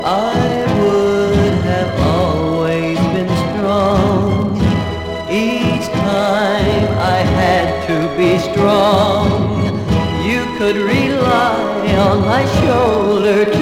I would have always been strong. Each time I had to be strong. You could rely on my shoulder to